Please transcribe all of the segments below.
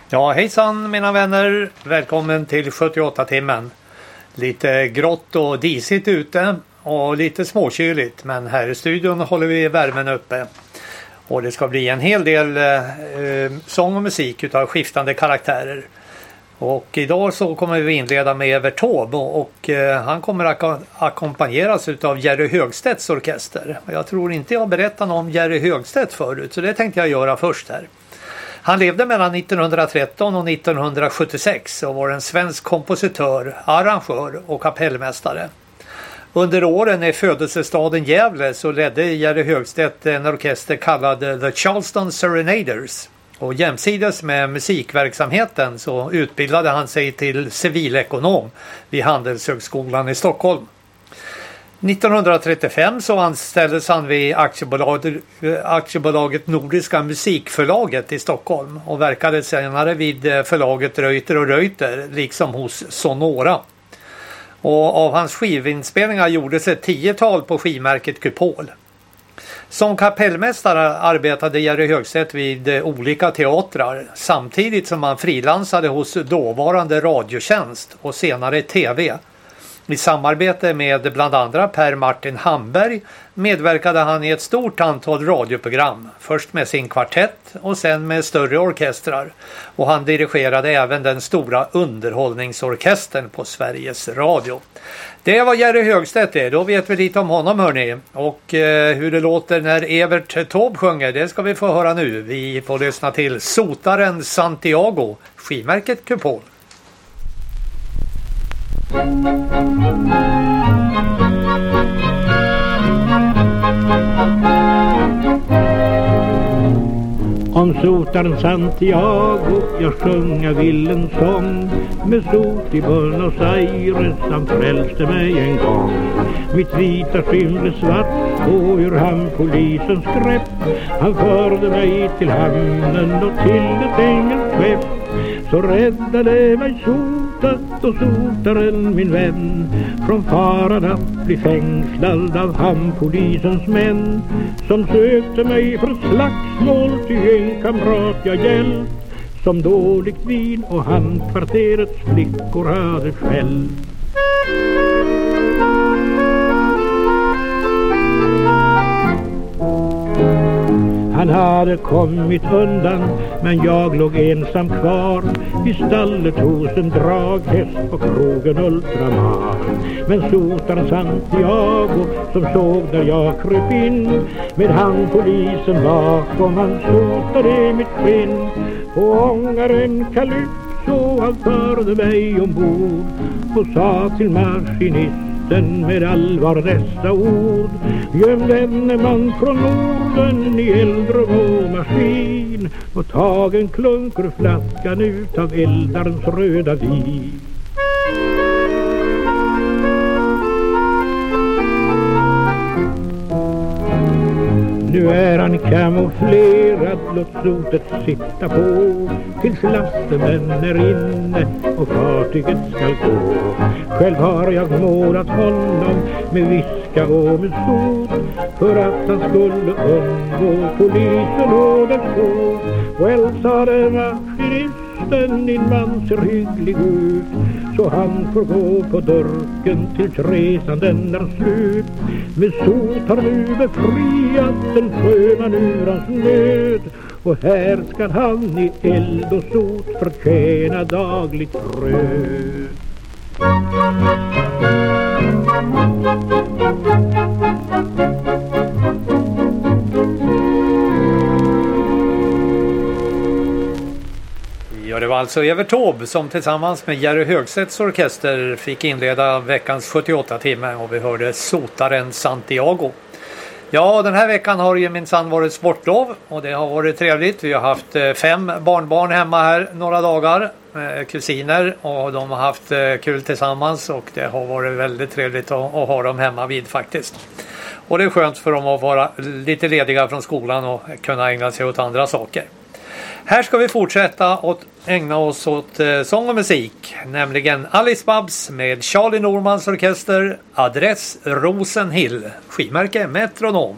Ja, hejsan mina vänner. Välkommen till 78-timmen. Lite grått och disigt ute och lite småkyligt. Men här i studion håller vi värmen uppe. Och det ska bli en hel del sång och musik utav skiftande karaktärer. Och idag så kommer vi inleda med Evert Taube och han kommer att ackompanjeras utav Jerry Högstedts orkester. Jag tror inte jag berättat om Jerry Högstedt förut, så det tänkte jag göra först här. Han levde mellan 1913 och 1976 och var en svensk kompositör, arrangör och kapellmästare. Under åren i födelsestaden Gävle så ledde Jerry Högstedt en orkester kallad The Charleston Serenaders. Och jämsides med musikverksamheten så utbildade han sig till civilekonom vid Handelshögskolan i Stockholm. 1935 så anställdes han vid aktiebolaget Nordiska musikförlaget i Stockholm och verkade senare vid förlaget Reuter och Reuter liksom hos Sonora. Och av hans skivinspelningar gjordes ett 10-tal på skivmärket Kupol. Som kapellmästare arbetade Jerry Högstedt vid olika teatrar samtidigt som han frilansade hos dåvarande Radiotjänst och senare TV. I samarbete med bland andra Per Martin Hamberg medverkade han i ett stort antal radioprogram. Först med sin kvartett och sen med större orkestrar. Och han dirigerade även den stora underhållningsorkestern på Sveriges Radio. Det var Jerry Högstedt det. Då vet vi lite om honom hörni. Och hur det låter när Evert Taube sjunger, det ska vi få höra nu. Vi får lyssna till Sotaren Santiago, skivmärket Kupol. Om sotaren Santiago jag sjunga vill en sång. Med sot i Buenos Aires han frälste mig en gång. Mitt vita skinn blev svart och ur hamnpolisens grepp. Han förde mig till hamnen och till ett engelskt skepp. Så räddade mig sotat och sotaren min vän från faran att bli fängslad av hamnpolisens män som sökte mig för slagsmål till en kamrat jag hjälpt som dåligt vin och handkvarterets flickor hade själv. Han hade kommit undan, men jag låg ensam kvar i stallet hos en draghäst på krogen Ultramar. Men sotaren Santiago som såg där jag kryp in med handpolisen bakom, han sotade mitt skinn på ångaren Calypso. Han förde mig ombord och sa till maskinisten med allvar dessa ord: göm denne man från Norden i eldrum och maskin och tag en klunk ur flaskan ut av eldarens röda vin. Nu är han kamouflerad, låt sotet sitta på tills lastemän är inne och fartyget skall gå. Själv har jag målat honom med viska och med sot för att han skulle undgå polisen och dess skål. Well, sa den maskinisten, din man ser hygglig ut, så han får gå på dörken tills resan den är slut. Med sot har nu befriat en sjöman ur hans nöd, och här ska han i eld och sot förtjäna dagligt bröd. Ja, det var alltså Evert Taube som tillsammans med Jerry Högstedts orkester fick inleda veckans 78-timme och vi hörde Sotaren Santiago. Ja, den här veckan har ju minsann varit sportlov och det har varit trevligt. Vi har haft 5 barnbarn hemma här några dagar, kusiner, och de har haft kul tillsammans och det har varit väldigt trevligt att ha dem hemma vid faktiskt. Och det är skönt för dem att vara lite lediga från skolan och kunna ägna sig åt andra saker. Här ska vi fortsätta att ägna oss åt sång och musik, nämligen Alice Babs med Charlie Normans orkester, adress Rosenhill, skivmärke Metronom.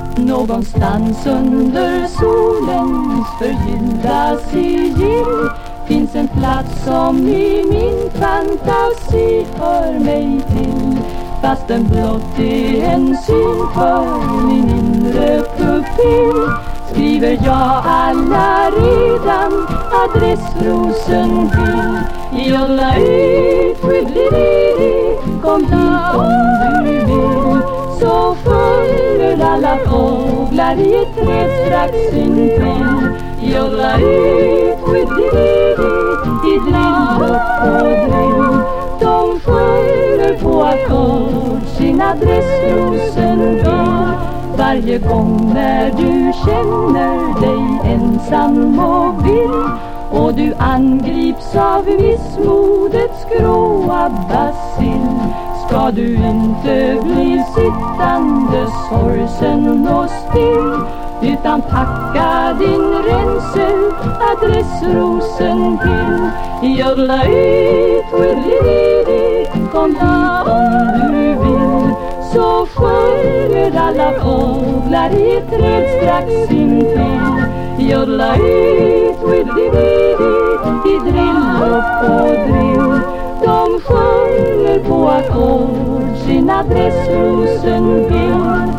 Någonstans under solens förgyllda sigill finns en plats som i min fantasi hör mig till. Fast den blott är en syn för min inre pupill, skriver jag alla redan adressrosen till. Jolla ut, skyldig, kom hit om du vill, så följer alla fåglar i ett träd strax intill. Jolla ut, skyldig, i drill upp och drill, de sköter på ackord sin adressrosen till. Varje gång när du känner dig ensam och vill, och du angrips av missmodets gråa bacill, ska du inte bli sittande sorgsen och still, utan packa din ränsel adressrosen till. Jolla ut, skyldig, kom hit om du vill, så sköter alla fåglar i ett träd strax intill. Jolla ut, skyldig, i drill upp och drill, de sköter på ackord sin adressrosen till.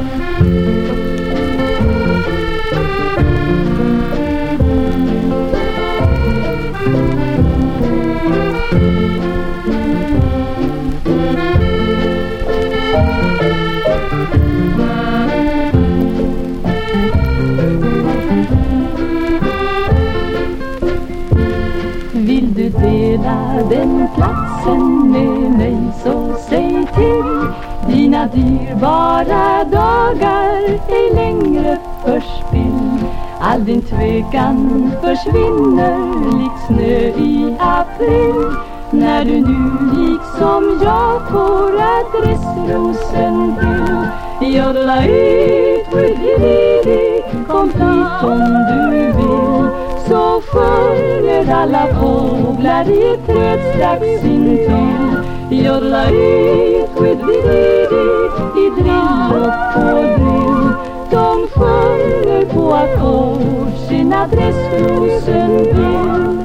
Vill du dela den platsen med mig, så säg till. Dina dyrbara dagar ej längre förspill. All din tvekan försvinner lik snö i april, när du nu liksom jag får adressrosen till. Jolla ut, skyldig, kom hit om du vill, så följer alla fåglar i ett träd strax intill. Jolla ut, skyldig, i drill upp och drill, de följer på ackord sin adressrosen till.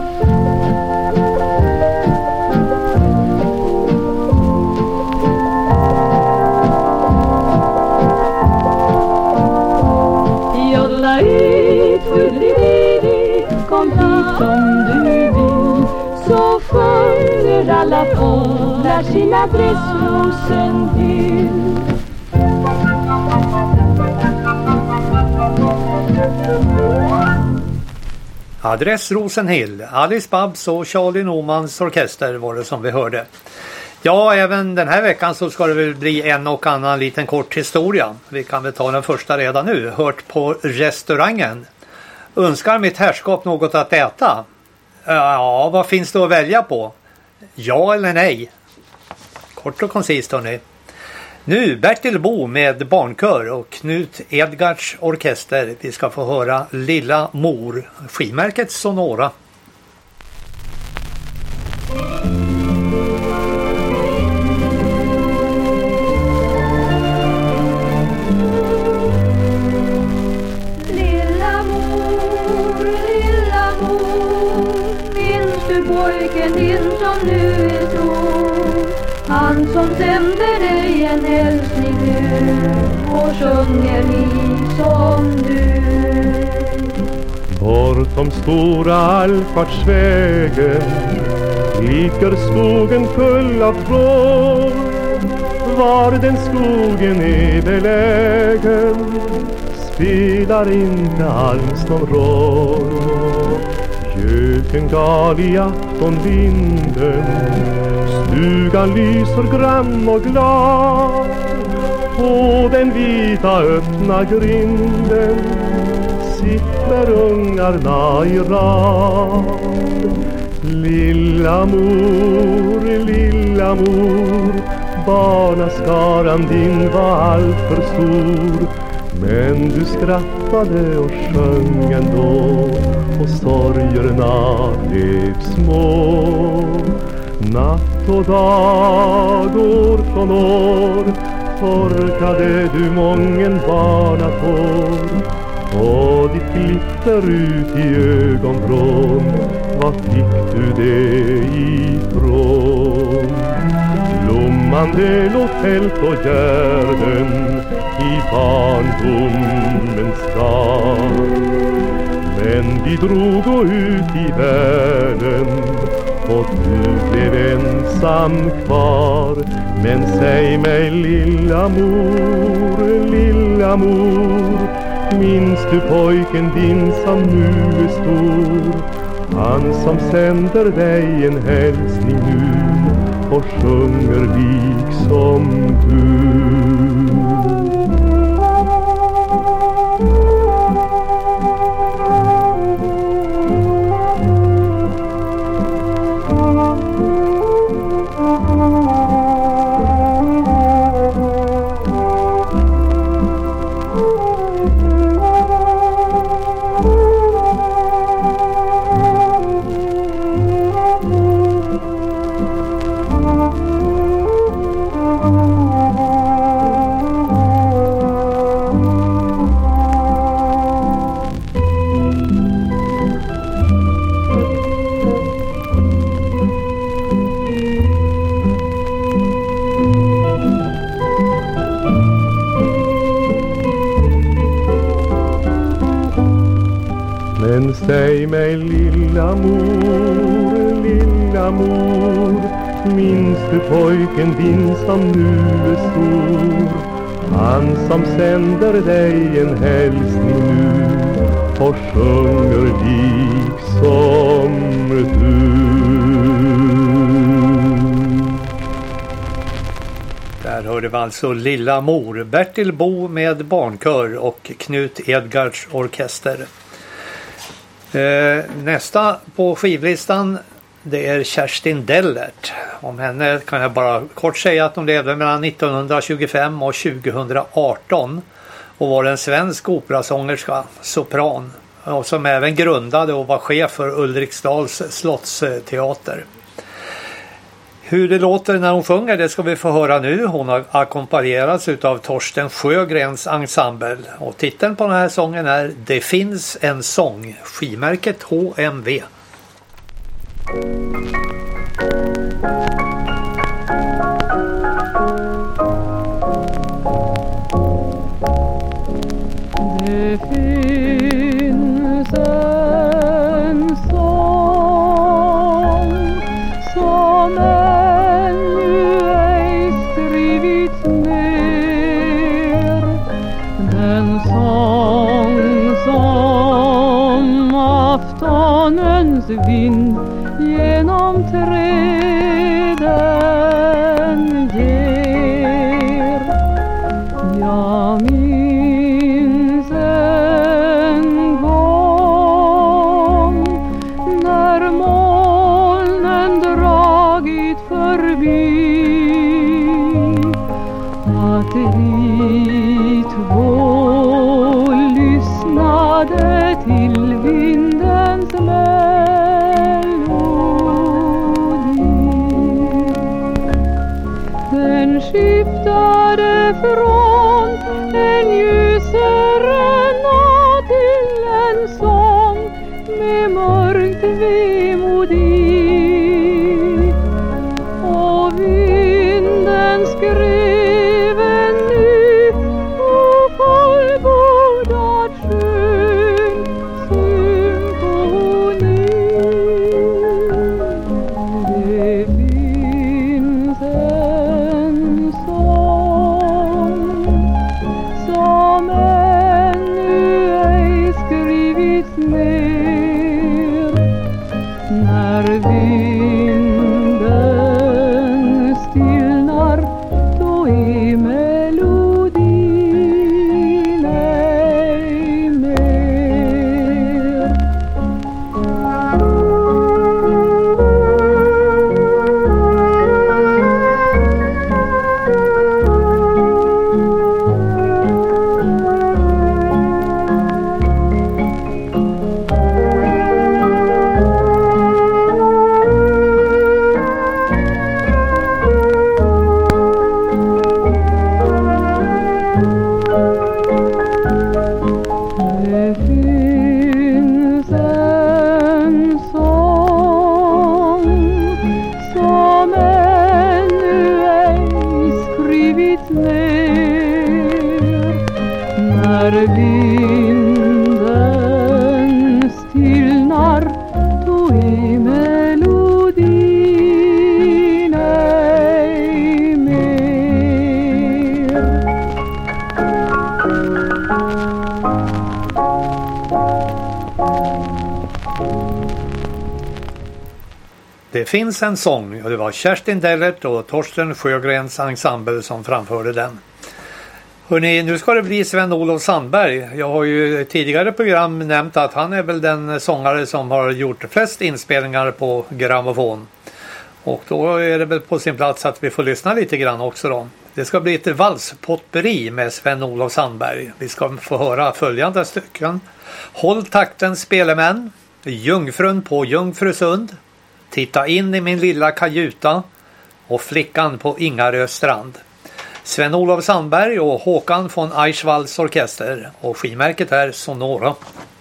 Jolla ut, skyldig, kom hit om du vill, så följer alla fåglar sin adressrosen till. Adressrosen Hill, Alice Babs och Charlie Normans orkester var det som vi hörde. Ja, även den här veckan så ska det väl bli en och annan liten kort historia. Vi kan väl ta den första redan nu. Hört på restaurangen. Önskar mitt herrskap något att äta? Ja, vad finns det att välja på? Ja eller nej? Kort och koncist, hörni. Nu Bertil Bo med barnkör och Knut Edgards orkester. Vi ska få höra Lilla Mor, skivmärket Sonora. Lilla mor, minns du pojken din som nu är stor? Han som sände dig en hälsning nu och sjunger liv som du. Bortom stora allfartsvägen ligger skogen full av frå. Var den skogen är belägen spelar inte alls någon roll. Göken gal i aftonvinden, stugan lyser grann och glad. På den vita öppna grinden sitter ungarna i rad. Lilla mor, barnaskaran din var allt för stor. Men du skrattade och sjöng ändå, och sorgerna blev små. Natt och dag, år från år, torkade du mången barnatår och ditt glitter ut i ögonvrån. Var fick du det ifrån? Blommande låg fält och gärden i barndomens stad. Men vi drog ut i världen och du blev ensam kvar. Men säg mig lilla mor, minns du pojken din som nu är stor? Han som sänder dig en hälsning nu och sjunger liksom du. Men säg mig lilla mor, minns du pojken din som nu är stor? Han som sänder dig en hälsning nu och sjunger liksom du. Där hörde vi alltså Lilla mor, Bertil Bo med barnkör och Knut Edgards orkester. Nästa på skivlistan, det är Kerstin Dellert. Om henne kan jag bara kort säga att hon levde mellan 1925 och 2018 och var en svensk operasångerska, sopran, och som även grundade och var chef för Ulriksdals slottsteater. Hur det låter när hon sjunger, det ska vi få höra nu. Hon har ackompanjerats av Torsten Sjögrens ensemble. Och titeln på den här sången är Det finns en sång, skivmärket HMV. Det finns en sång som ännu ej skrivits ner. Den sång som aftonens vind genom träden ger. Jag minns en gång när molnen dragit förbi att vi två lyssnade till vindens melodi. Den skiftade från en ljusare natt till en sång med mörkt vemod i. Och vinden skrev en ny och fullbordad skön symfoni. Det finns en sång som ännu ej skrivits ner. När vinden stillnar, då är melodin ej mer. när vinden stillnar, då är melodin ej mer. Det finns en sång och det var Kerstin Dellert och Torsten Sjögrens ensemble som framförde den. Hörrni, nu ska det bli Sven-Olof Sandberg. Jag har ju i tidigare program nämnt att han är väl den sångare som har gjort flest inspelningar på grammofon. Och då är det väl på sin plats att vi får lyssna lite grann också då. Det ska bli ett valspotperi med Sven-Olof Sandberg. Vi ska få höra följande stycken. Håll takten spelemän, Jungfrun på Jungfrusund, Titta in i min lilla kajuta och Flickan på Ingarö strand. Sven-Olof Sandberg och Håkan von Eichwalds orkester och skivmärket är Sonora.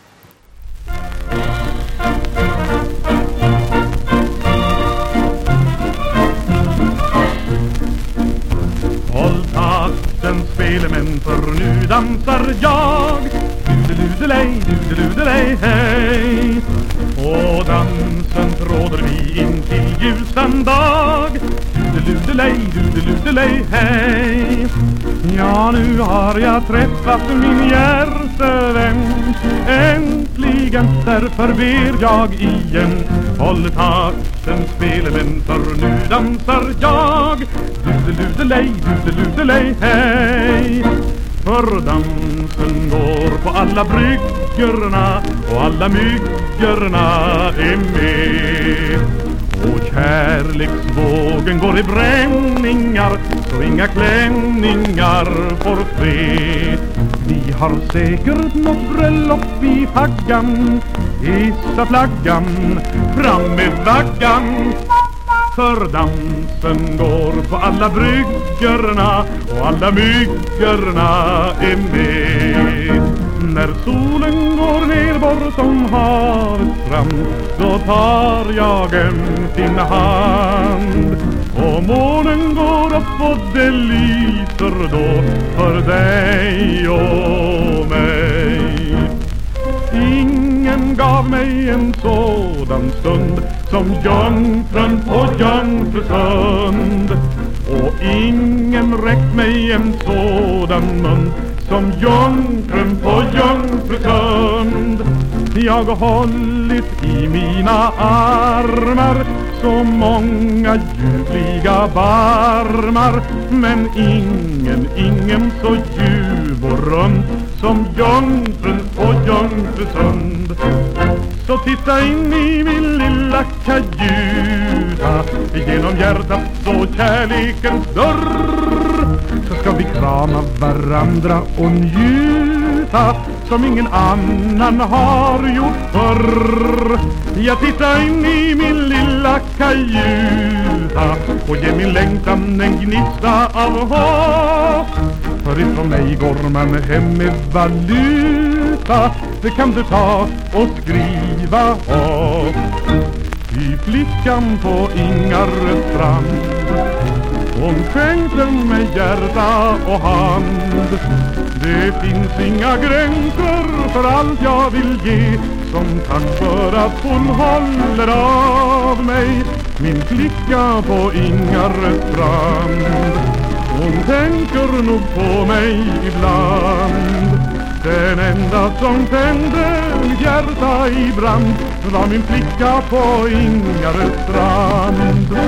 Håll takten spelemän, för nu dansar jag. Dudeludelej, dudeludelej, hej. Och dansen tråder vi in till ljusan dag. Dudeludelej, dudeludelej, hej. Ja, nu har jag träffat min hjärtevän. Äntligen, därför ber jag igen. Håll takten spelemän, för nu dansar jag. Dudeludelej, dudeludelej, hej. För dansen går på alla bryggorna och alla myggorna är med. Och kärleksvågen går i bränningar, så inga klänningar får ske. Vi har säkert något bröllop i haggan, hissa flaggan, fram med vaggan. För dansen går på alla bryggorna och alla myggorna är med. När solen går ner bortom havets strand, då tar jag din hand. Och månen går upp och det lyser då för dig och mig. Ingen gav mig en sådan stund som jungfrun på Jungfrusund. Och ingen räckt mig en sådan mun som jungfrun på Jungfrusund. Jag har hållit i mina armar så många ljuvliga barmar, men ingen så ljuv och rund som jungfrun på Jungfrusund. Så titta in i min lilla kajuta, genom hjärtats och kärlekens dörr. Så ska vi krama varandra och njuta som ingen annan har gjort förr. Jag tittar in i min lilla kajuta och ger min längtan en gnista av hopp. För ifrån mig går man hem med valuta, det kan du ta och skriva upp. I flickan på Ingarö strand, hon skänkte mig hjärta och hand. Det finns inga gränser för allt jag vill ge, som tack för att hon håller av mig. Min flicka på Ingarö strand, hon tänker nog på mig ibland. Den enda som tände mitt hjärta i brand var min flicka på Ingarö strand.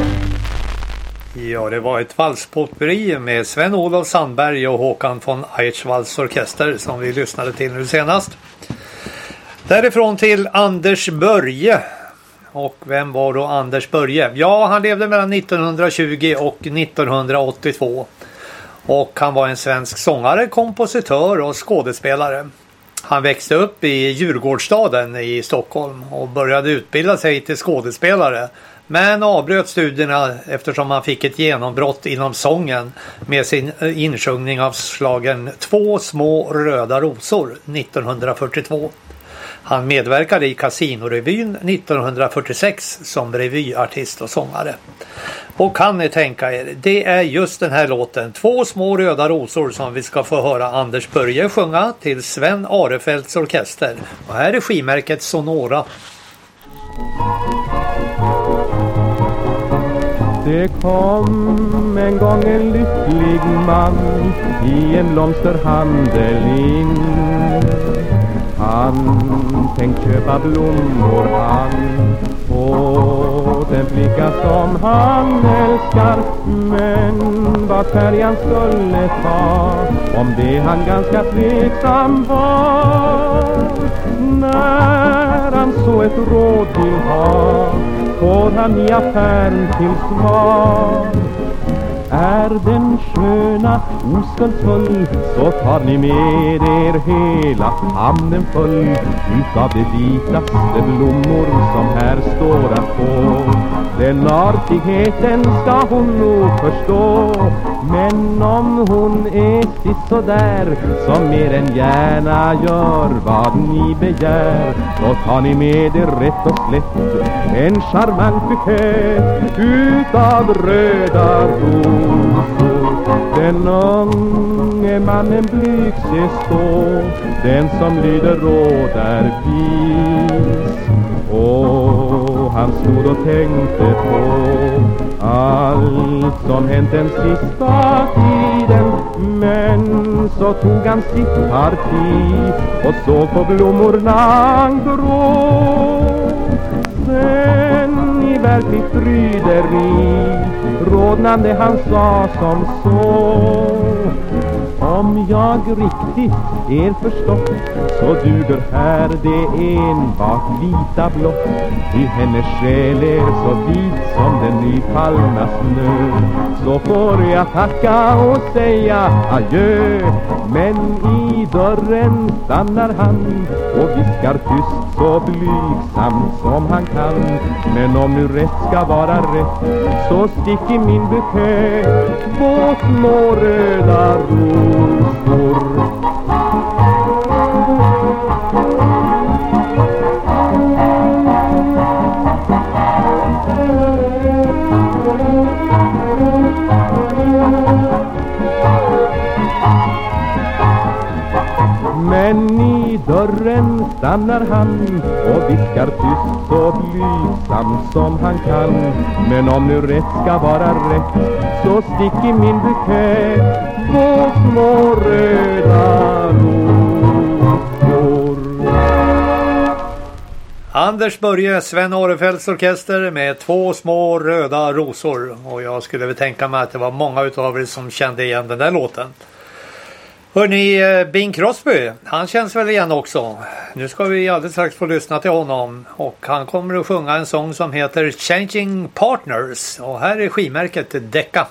Ja, det var ett valspotperi med Sven-Olof Sandberg och Håkan von Eichwalds orkester som vi lyssnade till nu senast. Därifrån till Anders Börje. Och vem var då Anders Börje? Ja, han levde mellan 1920 och 1982. Och han var en svensk sångare, kompositör och skådespelare. Han växte upp i Djurgårdsstaden i Stockholm och började utbilda sig till skådespelare. Men avbröt studierna eftersom han fick ett genombrott inom sången med sin insjungning av slagen Två små röda rosor 1942. Han medverkade i Casinorevyn 1946 som revyartist och sångare. Och kan ni tänka er, det är just den här låten, Två små röda rosor, som vi ska få höra Anders Börje sjunga till Sven Arefeldts orkester. Och här är skivmärket Sonora. Det kom en gång en lycklig man i en blomsterhandel in. Han tänkte köpa blommor han åt en flicka som han älskar. Men vad färgen skulle ta, om det han ganska tveksam var. När han så ett råd vill ha, får han i affären till svar. Är den sköna oskuldsfull, så tar ni med er hela hamnen full utav de vitaste blommor som här står att få. Den artigheten ska hon nog förstå, men om hon är sådär som mer än gärna gör vad ni begär, då tar ni med er rätt och slätt en charmant bukett utav röda rosor. Den unge mannen blyg se stå, den som lyder råd är vis. Och han stod och tänkte på allt som hänt den sista tiden. Men så tog han sitt parti och såg på blommorna grå. Sen i verkligt bryderi rådnande han sa som så: om jag riktigt är förstått, så duger här det enbart vita blott. I hennes själ är så vit som den nyfallna snö. Så får jag tacka och säga adjö. Men i dörren stannar han och viskar tyst så blygsamt som han kan: men om nu rätt ska vara rätt, så stick i min bukett två små röda rosor. Men i dörren stannar han och viskar tyst så blygsamt som han kan: men om nu rätt ska vara rätt, så stick i min bukett två små röda rosor. Anders Börje, Sven Arefeldts orkester med Två små röda rosor. Och jag skulle väl tänka mig att det var många utav er som kände igen den där låten. Hörrni, Bing Crosby, han känns väl igen också. Nu ska vi alldeles strax få lyssna till honom. Och han kommer att sjunga en sång som heter Changing Partners. Och här är skivmärket Decca.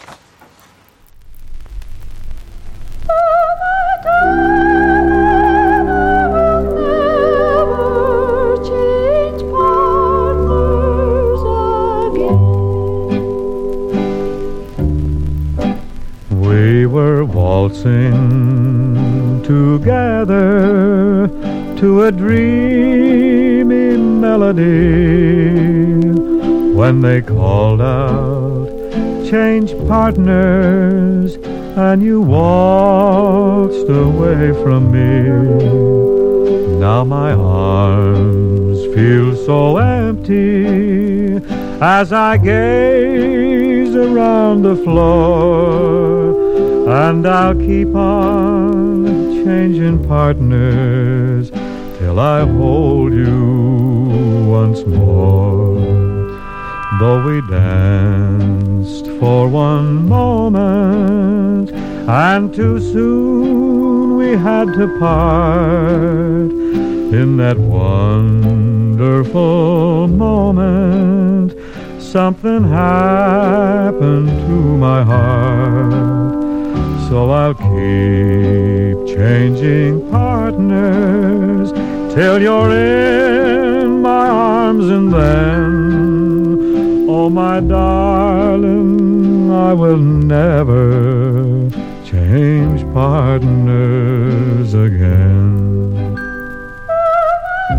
We were waltzing together to a dreamy melody when they called out, change partners, and you waltzed away from me. Now my arms feel so empty as I gaze around the floor, and I'll keep on changing partners till I hold you once more. Though we danced for one moment, and too soon we had to part, in that wonderful moment something happened to my heart. So I'll keep changing partners till you're in my arms, and then, oh my darling, I will never change partners again.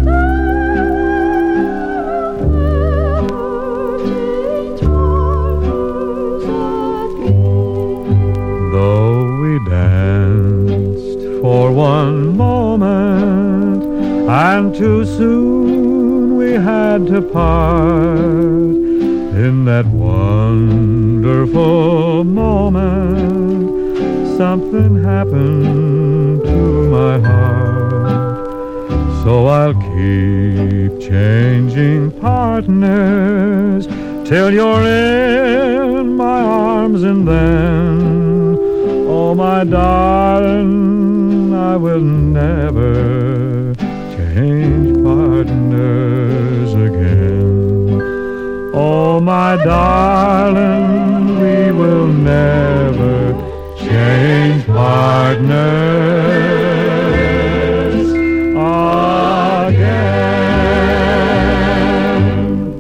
moment, and too soon we had to part. In that wonderful moment, something happened to my heart. So I'll keep changing partners till you're in my arms, and then, oh my darling, I will never change partners again. Oh my darling, we will never change partners again.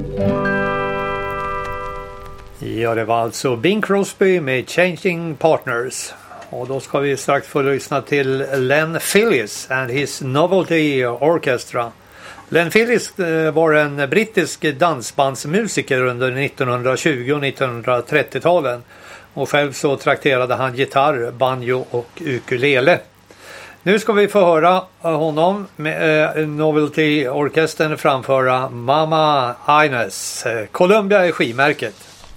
Ja, det var alltså Bing Crosby med Changing Partners. Och då ska vi strax få lyssna till Len Phillies and his Novelty Orchestra. Len Phillies var en brittisk dansbandsmusiker under 1920- och 1930-talen. Och själv så trakterade han gitarr, banjo och ukulele. Nu ska vi få höra honom med Novelty Orkestern framföra Mama Ines. Columbia är skivmärket.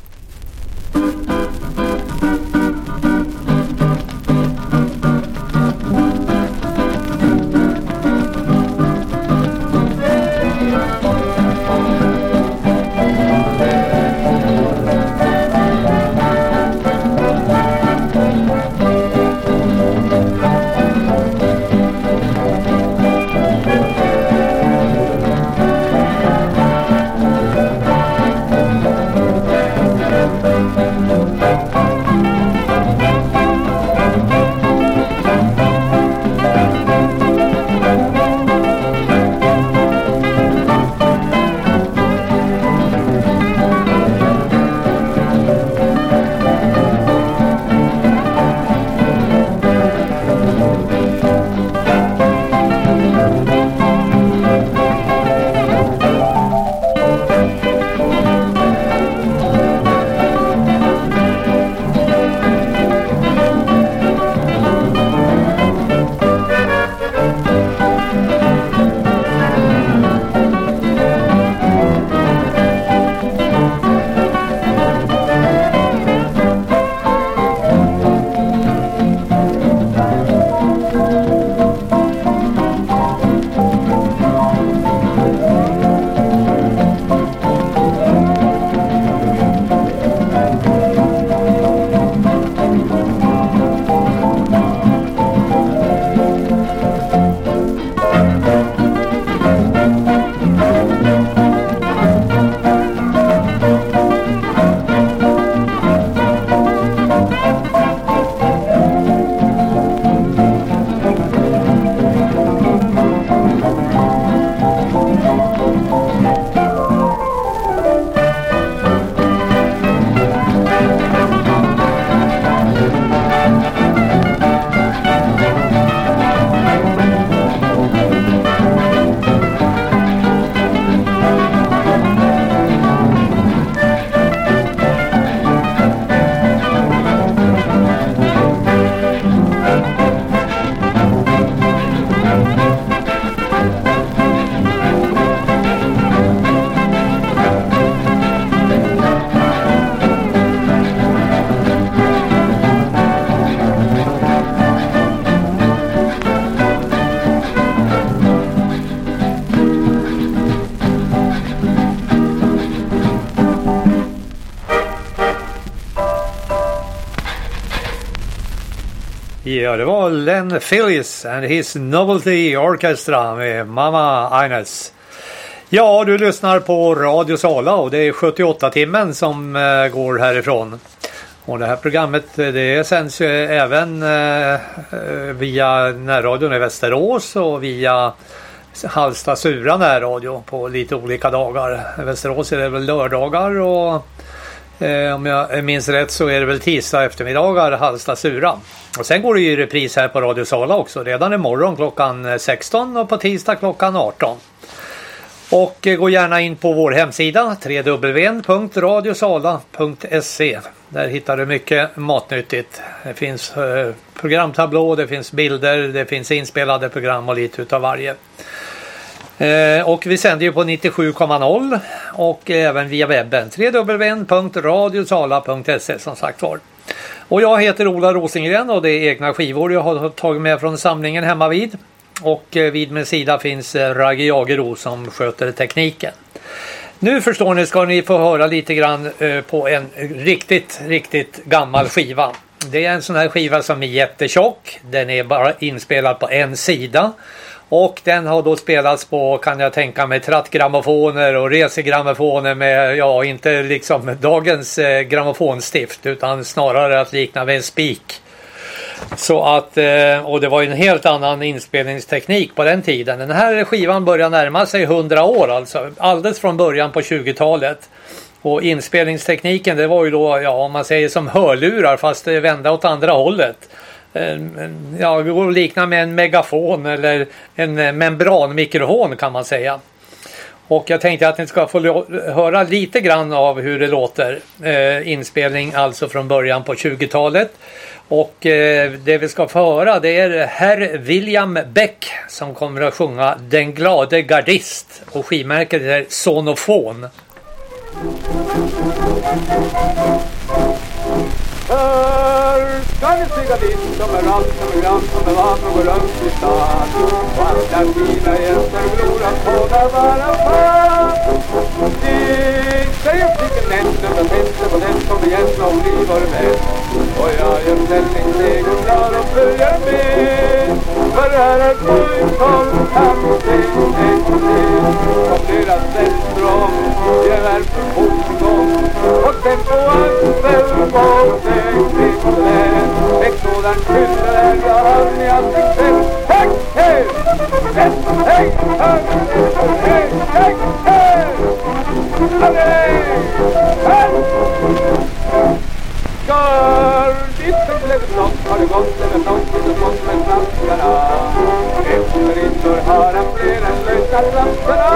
Ja, det var Len Phillies and his Novelty Orchestra med Mama Ines. Ja, du lyssnar på Radio Sala och det är 78-timmen som går härifrån. Och det här programmet det sänds ju även via närradion i Västerås och via Halsta Sura närradio på lite olika dagar. I Västerås är det väl lördagar och om jag minns rätt så är det väl tisdag eftermiddagar Halsta Sura. Och sen går det ju repris här på Radio Sala också. Redan imorgon klockan 16 och på tisdag klockan 18. Och gå gärna in på vår hemsida www.radiosala.se. Där hittar du mycket matnyttigt. Det finns programtablå, det finns bilder, det finns inspelade program och lite utav varje. Och vi sänder ju på 97,0 och även via webben www.radiosala.se som sagt var. Och jag heter Ola Rosengren och det är egna skivor jag har tagit med från samlingen hemma vid. Och vid min sida finns Ragge Jagero som sköter tekniken. Nu förstår ni ska ni få höra lite grann på en riktigt gammal skiva. Det är en sån här skiva som är jättetjock. Den är bara inspelad på en sida. Och den har då spelats på, kan jag tänka mig, trattgrammofoner och resegrammofoner med, ja, inte liksom dagens grammofonstift utan snarare att likna vid en spik. Så att, och det var ju en helt annan inspelningsteknik på den tiden. Den här skivan börjar närma sig 100 år alltså, alldeles från början på 20-talet. Och inspelningstekniken, det var ju då, ja, om man säger som hörlurar fast det vända åt andra hållet. Ja, det går att likna med en megafon eller en membranmikrofon kan man säga. Och jag tänkte att ni ska få höra lite grann av hur det låter. Inspelning alltså från början på 20-talet. Och det vi ska få höra det är herr William Beck som kommer att sjunga Den glade gardist. Och skivmärket är Sonofon. Ska ni stiga dit som är allt som är grann som är vann och går runt i stad och alla fina gäster glor att få där vara fan. Dit säger flicken nästan och tänkte på den som igen som blir vår vän. Och jag gör ställningssteg och klar och följer med. För här är pojk som kan se som deras sällstrång gevär för fortgång och sen på axel på sig kvittlen. Ett sådan kyller är jag har ni alltid sett. Tack, hej! Hej, hej, hej, hej, hej, hej! Hej, hej! Gardisten blev flott, har det gått över flott och gått med flaskarna. Efter intor har han fler än lösa flaskarna.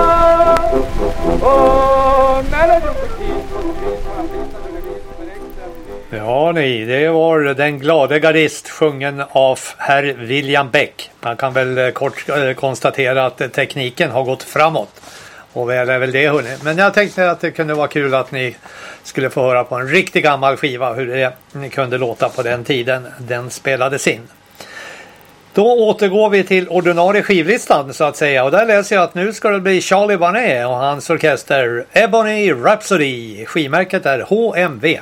Och när han gjort för tid så finns han finns han för extra. Ja nej, det var Den glade gardist sjungen av herr William Beck. Man kan väl kort konstatera att tekniken har gått framåt. Och väl är väl det hörni. Men jag tänkte att det kunde vara kul att ni skulle få höra på en riktigt gammal skiva hur det kunde låta på den tiden den spelades in. Då återgår vi till ordinarie skivlistan så att säga. Och där läser jag att nu ska det bli Charlie Barnet och hans orkester Ebony Rhapsody. Skivmärket är HMV.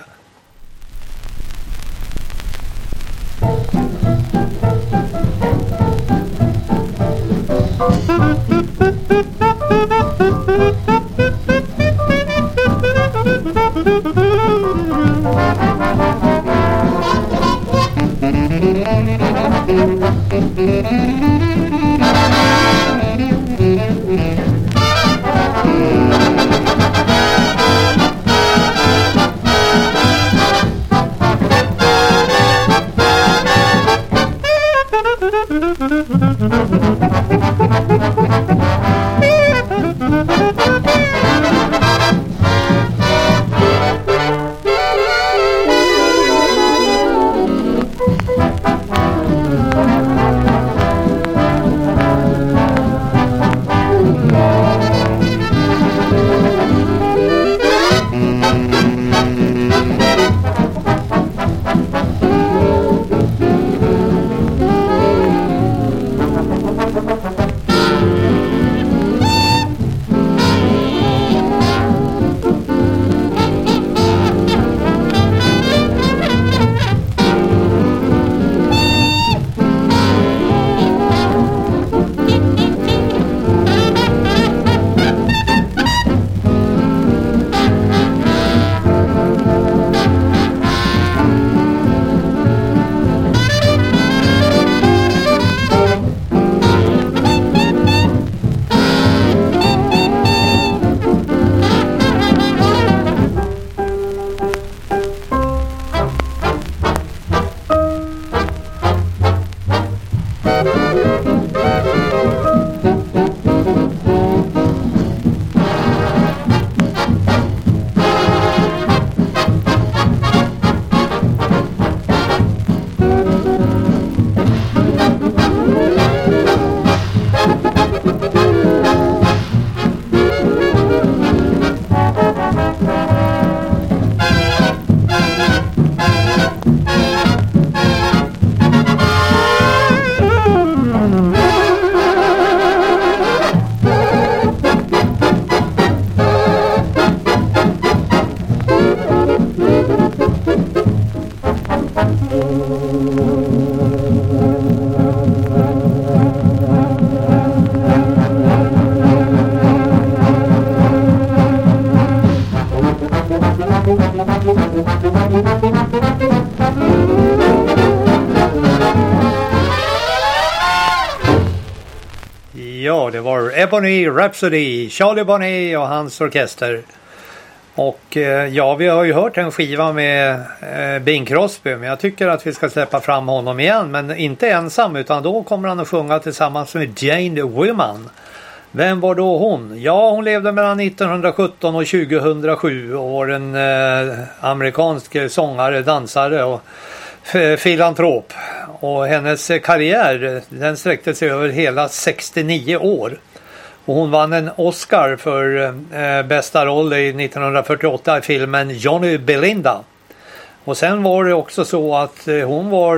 var Ebony Rhapsody, Charlie Barnet och hans orkester. Och ja, vi har ju hört en skiva med Bing Crosby, men jag tycker att vi ska släppa fram honom igen, men inte ensam, utan då kommer han att sjunga tillsammans med Jane Wyman. Vem var då hon? Ja, hon levde mellan 1917 och 2007 och var en amerikansk sångare, dansare och filantrop. Och hennes karriär, den sträckte sig över hela 69 år. Och hon vann en Oscar för bästa roll i 1948 i filmen Johnny Belinda. Och sen var det också så att hon var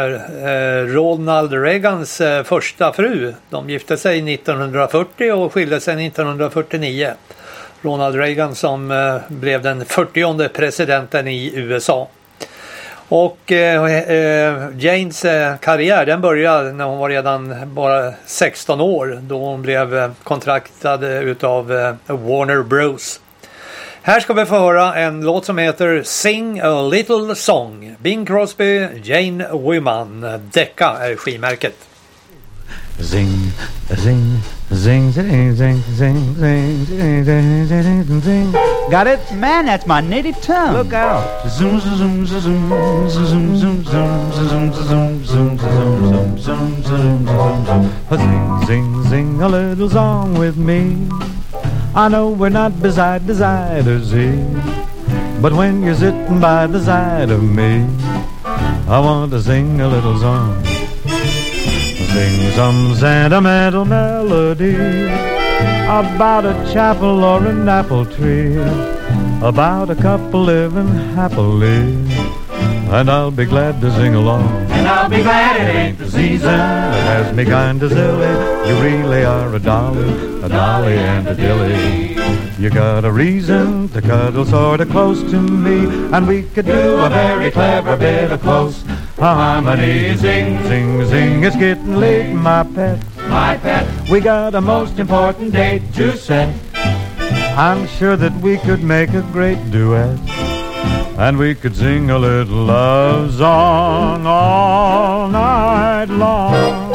Ronald Reagans första fru. De gifte sig 1940 och skilde sig 1949. Ronald Reagan som blev den 40:e presidenten i USA. Och Janes karriär, den började när hon var redan bara 16 år, då hon blev kontraktad utav Warner Bros. Här ska vi få höra en låt som heter Sing a Little Song. Bing Crosby, Jane Wyman. Decca är skivmärket. Zing, zing, zing, zing, zing, zing, zing, zing, zing, zing. Got it? Man, that's my native tongue. Look out. Zoom, zoom, zoom, zoom, zoom, zoom, zoom, zoom, zoom, zoom, zoom, zoom, zoom, zoom. Zing, zing, zing a little song with me. I know we're not beside the side of Z, but when you're sitting by the side of me, I want to sing a little song. Sing some sentimental melody about a chapel or an apple tree, about a couple living happily, and I'll be glad to sing along. And I'll be glad it ain't the season that has me kind of silly. You really are a dolly and a dilly. You got a reason to cuddle sort of close to me, and we could do a very clever bit of close harmony. Zing, zing, zing, it's getting late, my pet. My pet, we got a most important date to set. I'm sure that we could make a great duet, and we could sing a little love song all night long.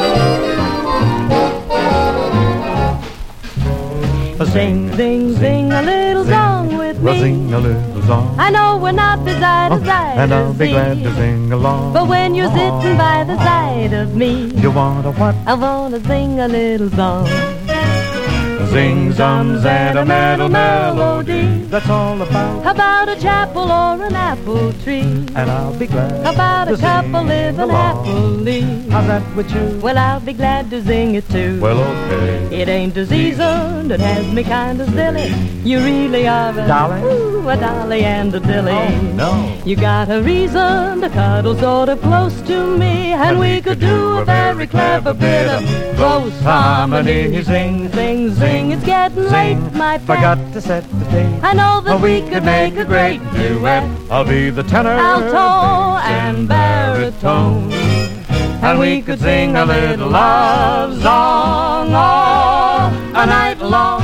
Sing, sing, sing a little song with me. Sing a little song. I know we're not beside the side and I'll of be sea, glad to sing along. but when you're sitting by the side of me, you want a what? I want to sing a little song. Sing some sentimental melody. That's all about a chapel or an apple tree, and I'll be glad about to a couple living along. happily. How's that with you? Well, I'll be glad to sing it too. Well, okay. It ain't the season that has me kind of silly. You really are a dolly, a dolly and a dilly. Oh, no. You got a reason to cuddle sort of close to me, and we could do a very clever bit of close harmony. Sing, Sing, sing, it's getting late, my pet. Forgot to set the date. I know that we could make a great duet. I'll be the tenor, Alto and baritone, and we could sing a little love song all a night long.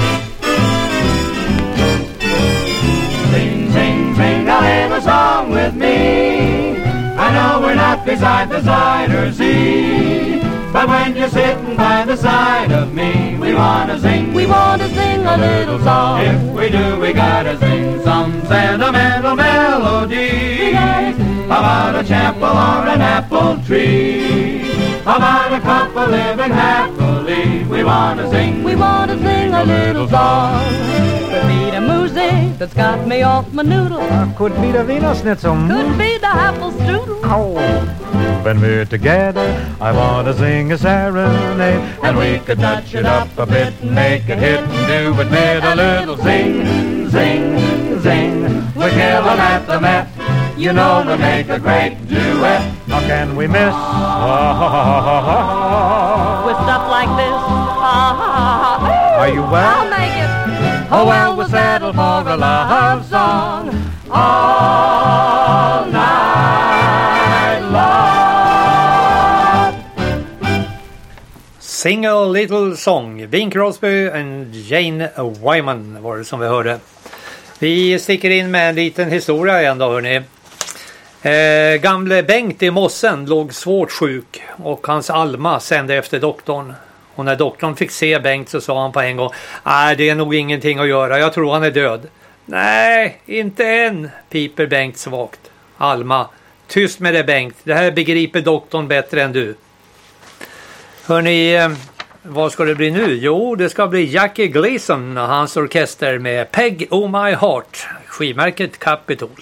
sing, sing, sing a little song with me. I know we're not beside the side or sea, but when you're sitting by the side of me, we wanna sing. We wanna sing a little song. If we do, we gotta sing some sentimental melody about a chapel or an apple tree, about a couple living happily. We wanna sing. We wanna sing a little song. Could be the music that's got me off my noodle. Could be the Wiener Schnitzel. Could be the apple strudel. When we're together, I want to sing a serenade, and we could touch it up a bit and make it hit and do admit a little zing, zing, zing. We're killing at the Met. You know we make a great duet. How can we miss? With stuff like this, Are you well? I'll make it. Oh well, we'll settle for a love song all night long. Sing a Little Song. Bing Crosby and Jane Wyman var det som vi hörde. Vi sticker in med en liten historia igen då, hörni. Gamle Bengt i Mossen låg svårt sjuk och hans Alma sände efter doktorn. Och när doktorn fick se Bengt så sa han på en gång: nej, det är nog ingenting att göra, jag tror han är död. Nej, inte än, piper Bengt svagt. Alma: tyst med det Bengt, det här begriper doktorn bättre än du. Hörrni, vad ska det bli nu? Jo, det ska bli Jackie Gleason och hans orkester med Peg Oh My Heart, skivmärket Capitol.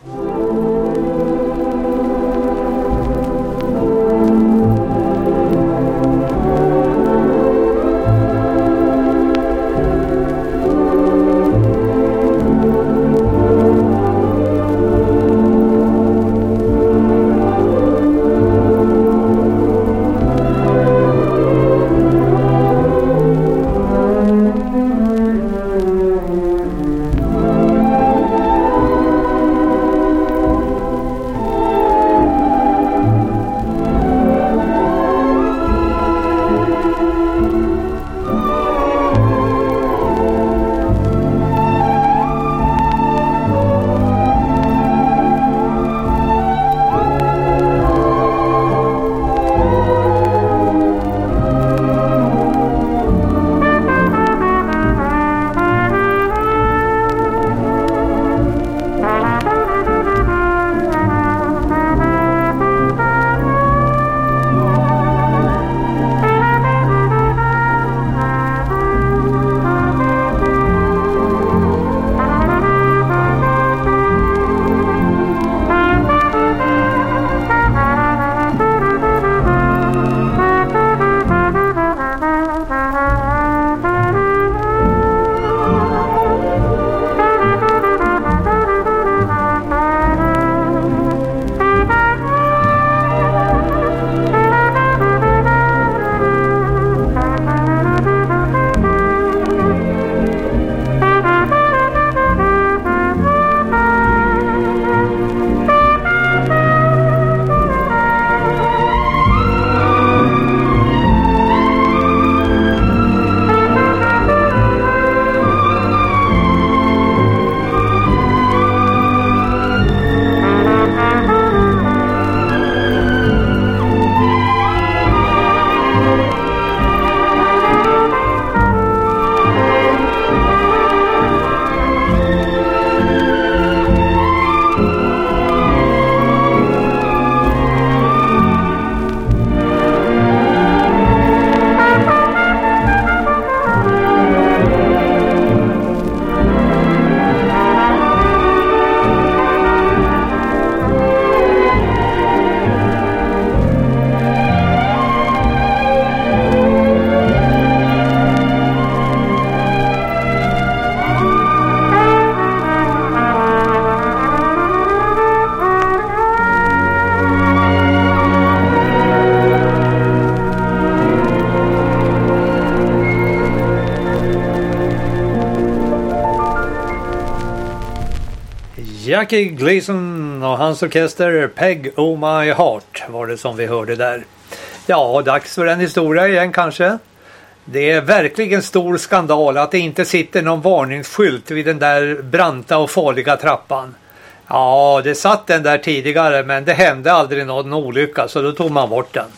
Jackie Gleason och hans orkester Peg Oh My Heart var det som vi hörde där. Ja, dags för en historia igen kanske. Det är verkligen stor skandal att det inte sitter någon varningsskylt vid den där branta och farliga trappan. Ja, det satt den där tidigare men det hände aldrig någon olycka så då tog man bort den.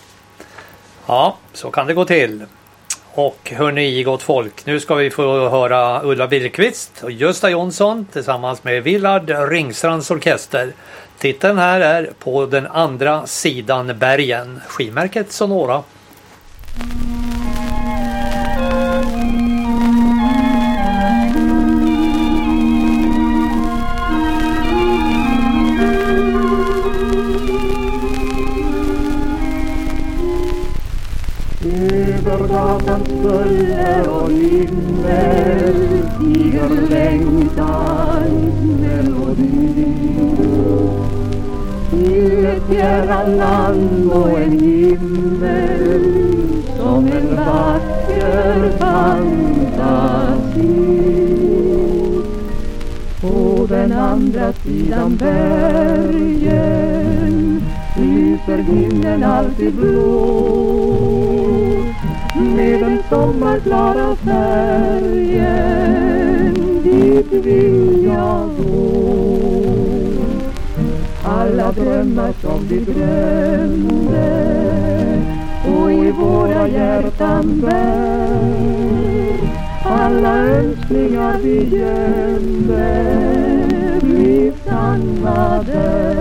Ja, så kan det gå till. Och hörni gott folk, nu ska vi få höra Ulla Birkvist och Gösta Jonsson tillsammans med Willard Ringstrands orkester. Titeln här är På den andra sidan bergen, skivmärket Sonora. Över gatans buller och himmel stiger längtans melodi. Till ett fjärran land och en himmel som en vacker fantasi. På den andra sidan bergen lyser himlen alltid blå. Med den sommarklara färgen dit vill jag gå. Alla drömmar som vi drömde och i våra hjärtan bär. Alla önskningar vi gömde blir sannade.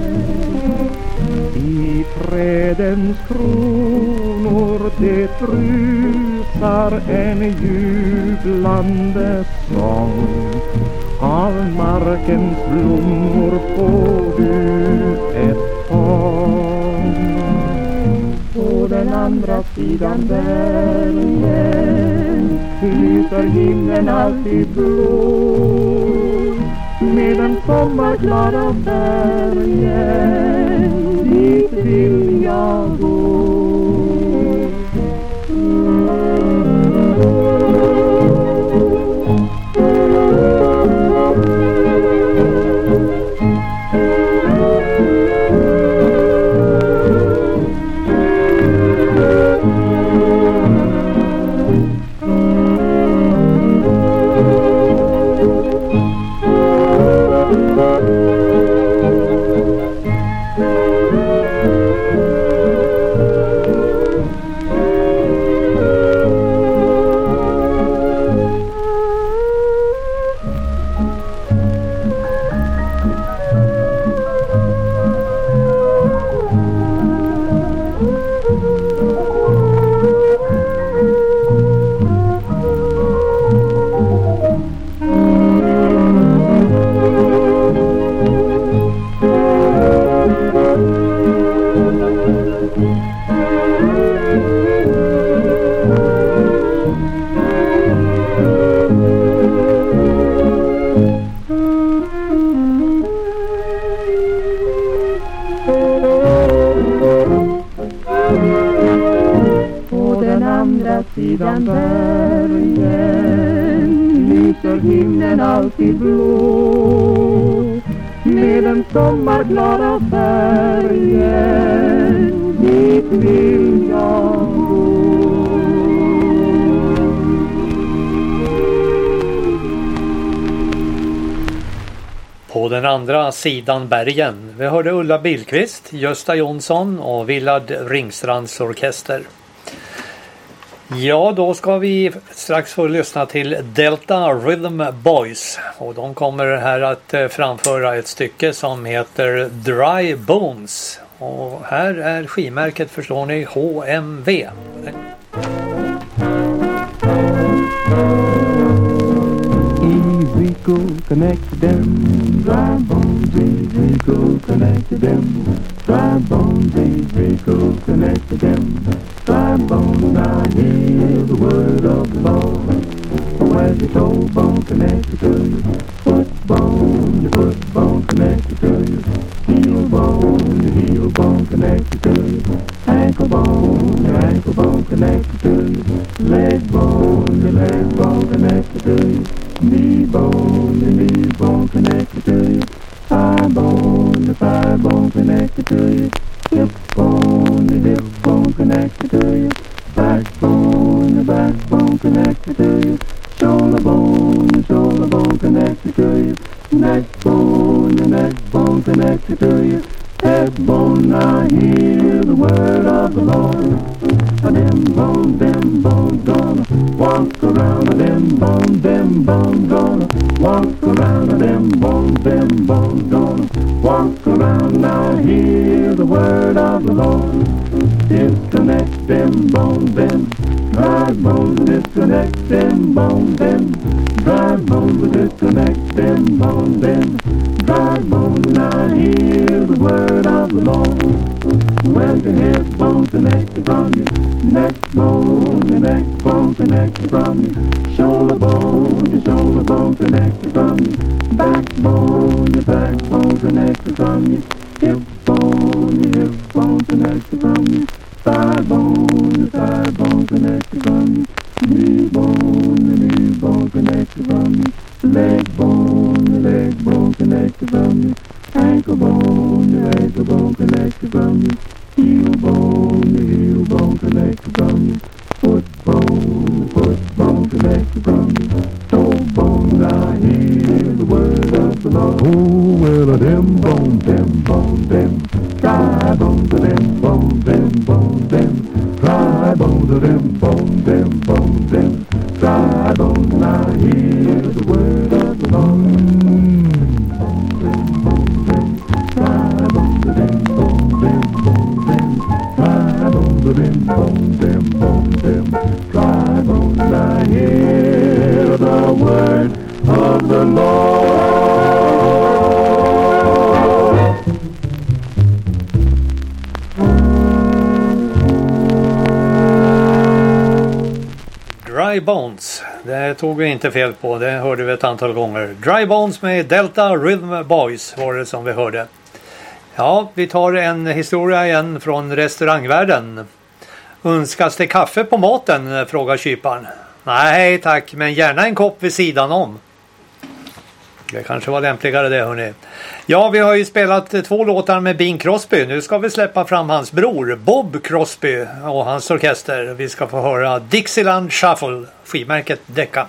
I trädens kronor det rusar en jublande sång. Av markens blommor får du ett fång. På den andra sidan bergen lyser himlen alltid blå. Med den sommarklara färgen dit vill jag gå. Sidan bergen lyser himlen alltid blå. Med den sommarglada färgen dit vill jag gå. På den andra sidan bergen. Vi hörde Ulla Billqvist, Gösta Jonsson och Willard Ringstrands orkester. Ja, då ska vi strax få lyssna till Delta Rhythm Boys. Och de kommer här att framföra ett stycke som heter Dry Bones. Och här är skimärket, förstår ni, HMV. We go connect them, dry bones, we go connect them, dry bones, we go connect them, dry bones, now hear the word of the Lord. Where's your toe bone connected to you? Foot bone connected to you, heel bone connected to you, ankle bone connected to you, leg bone connected to you, knee bone connected to you, thigh bone connected to you, hip bone connected to you, backbone connected to you, shoulder bone connected to you, neck bone connected to you, head bone, now hear the word of the Lord. Them bones gonna walk around, them bones gonna walk around, them bones gonna walk around, now hear the word of the Lord. Disconnect them bones, dry bones, disconnect them bones, dry bones, disconnect them bones, dry bones, now hear the word of the Lord. When the head bone connected from you, neck bone connected from you, shoulder bone connected from you, backbone connected from you, hip bone connected from you, thigh bone connected from you, knee bone connected from you, leg bone connected from you, ankle bone connected from you, heel bone connected from you, foot bone connected from you, toe bone, I hear the word of the Lord. Oh, well, them bones, dry bones, them bones, dry bones, now hear the word of the Lord. Bones and bones and dry bones and bones and bones and dry bones and bones and bones and dry bones, now hear the word of the Lord. Dry Bones, det tog vi inte fel på, det hörde vi ett antal gånger. Dry Bones med Delta Rhythm Boys var det som vi hörde. Ja, vi tar en historia igen från restaurangvärlden. Önskas det kaffe på maten, frågar kyparen. Nej tack, men gärna en kopp vid sidan om. Det kanske var lämpligare det, hörni. Ja, vi har ju spelat 2 låtar med Bing Crosby. Nu ska vi släppa fram hans bror Bob Crosby och hans orkester. Vi ska få höra Dixieland Shuffle, skivmärket Decca.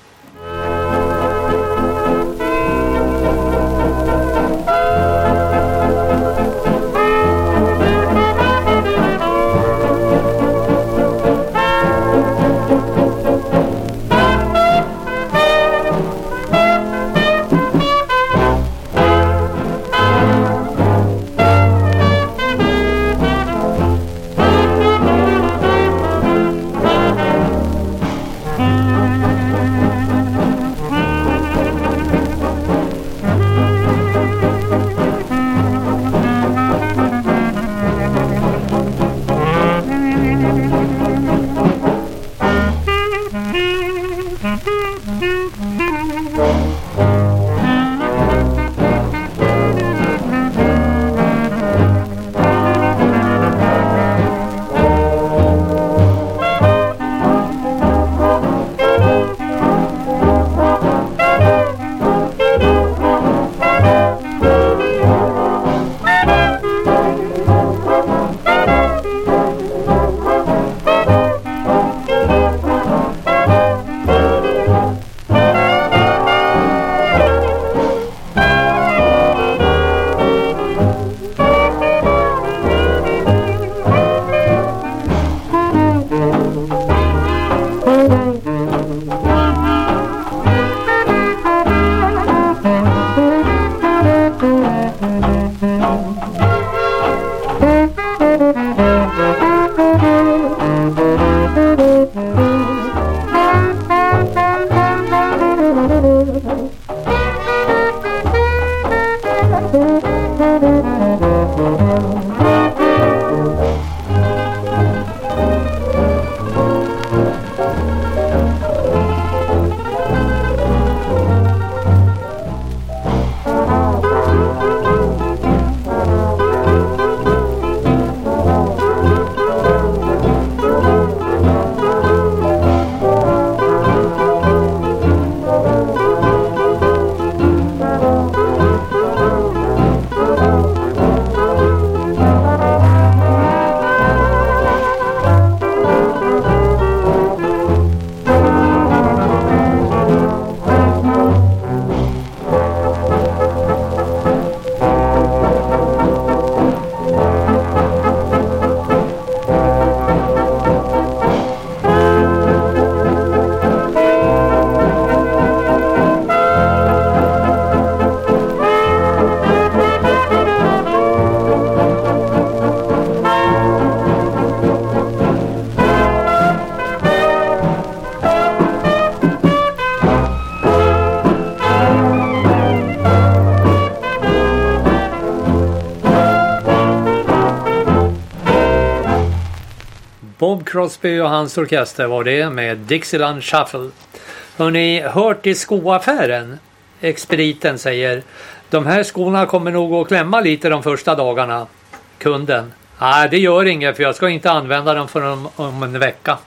Bob Crosby och hans orkester var det med Dixieland Shuffle. Har ni hört i skoaffären? Expediten säger: de här skorna kommer nog att klämma lite de första dagarna. Kunden: nej, det gör inget, för jag ska inte använda dem för om en vecka.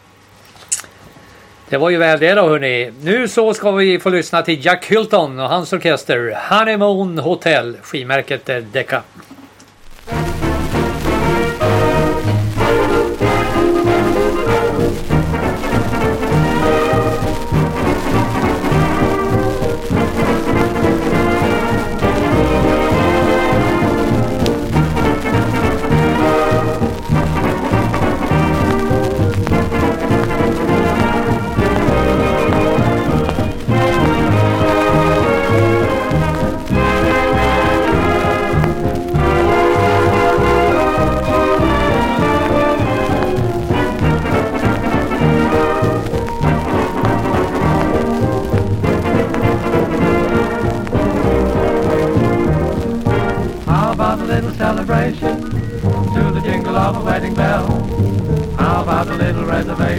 Det var ju väl det då, hörni. Nu så ska vi få lyssna till Jack Hilton och hans orkester Honeymoon Hotel, skivmärket Decca.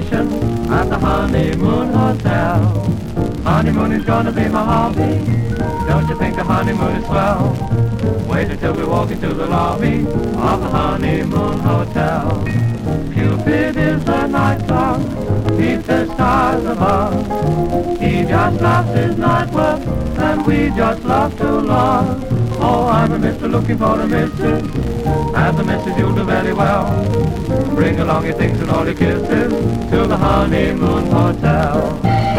vacation at the Honeymoon Hotel. Honeymoon is gonna be my hobby. Don't you think the honeymoon is swell? Wait until we walk into the lobby of the Honeymoon Hotel. Cupid is a nightclub, he's the stars above. He just loves his nightclub, and we just love to love. Oh, I'm a mister looking for a mistress, and the missus you'll do very well. Bring along your things and all your kisses to the Honeymoon Hotel.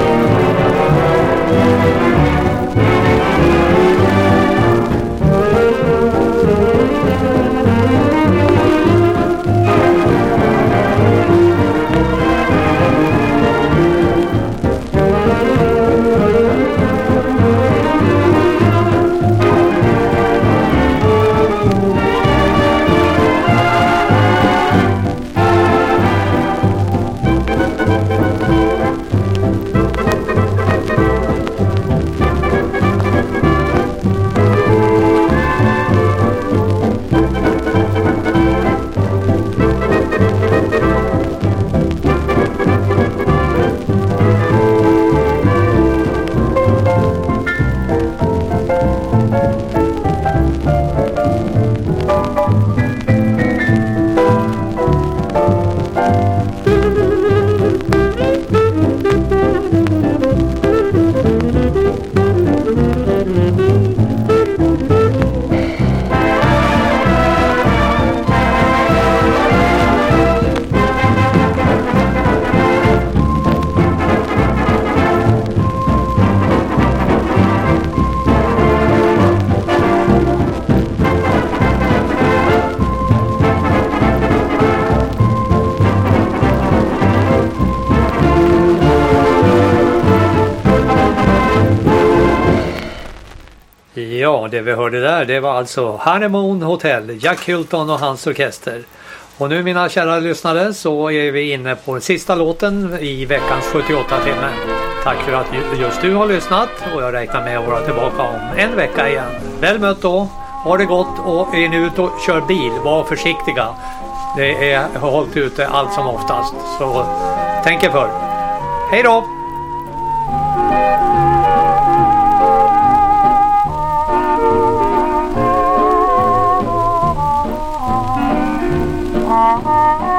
Ja, det vi hörde där, det var alltså Honeymoon Hotel, Jack Hylton och hans orkester. Och nu mina kära lyssnare så är vi inne på sista låten i veckans 78 timme. Tack för att just du har lyssnat och jag räknar med att vara tillbaka om en vecka igen. Väl mött då, ha det gott och är ni ute och kör bil, var försiktiga. Det är hållt ute allt som oftast, så tänk er för. Hej då! Ah.